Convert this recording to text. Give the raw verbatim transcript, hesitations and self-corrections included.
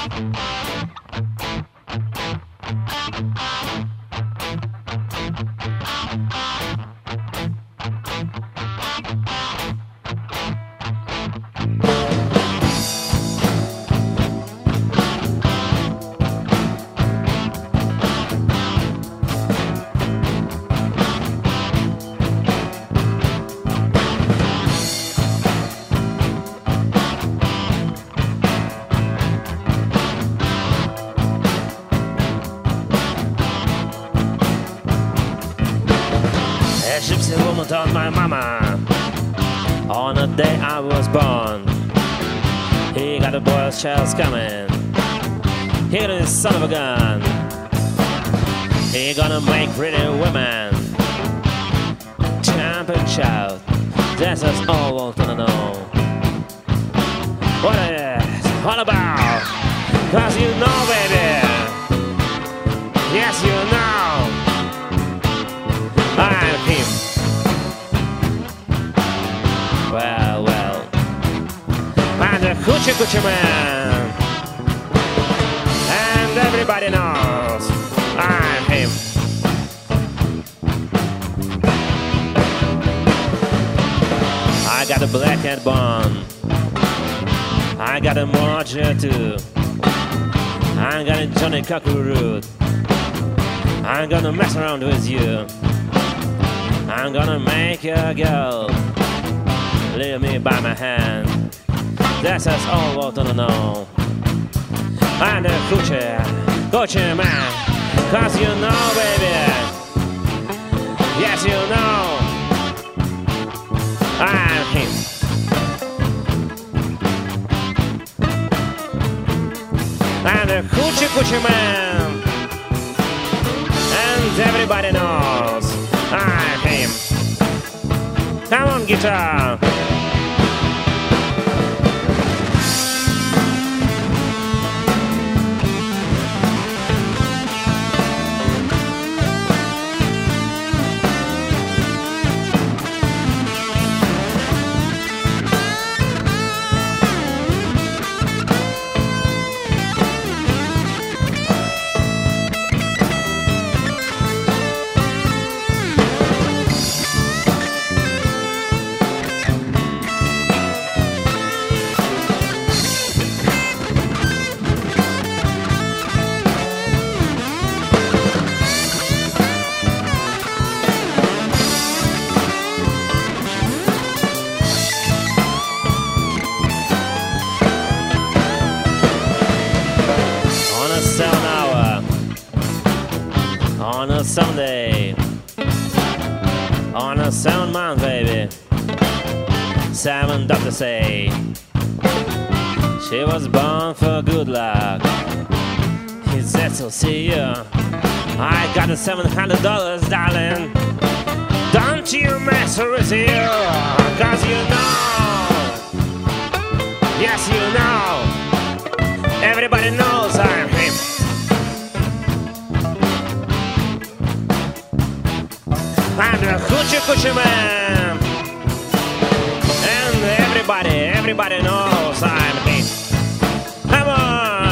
A gypsy woman told my mama on the day I was born, he got a boy's child's coming, he got his son of a gun, he gonna make pretty women jump and shout. That's us all want to know what it is all about. Cause you know, baby, yes you know, I'm him. Well, well, I'm the Hoochie Coochie Man, and everybody knows I'm him. I got a black and bun, I got a moja too, I got a Johnny Cocker root, I'm gonna mess around with you, I'm gonna make you go, leave me by my hand. That's us all want to know. I'm the Coochie, Coochie Man, cause you know, baby, yes you know, I'm him. I'm the Hoochie Coochie Man, and everybody knows I'm him. Come on, guitar. On a Sunday, on a seven month, baby, seven doctors say she was born for good luck. He said, so see you, I got the seven hundred dollars, darling. Don't you mess with you, cause you know, yes you know, everybody knows I'm him. I'm the Hoochie Coochie Man, and everybody, everybody knows I'm him. Come on!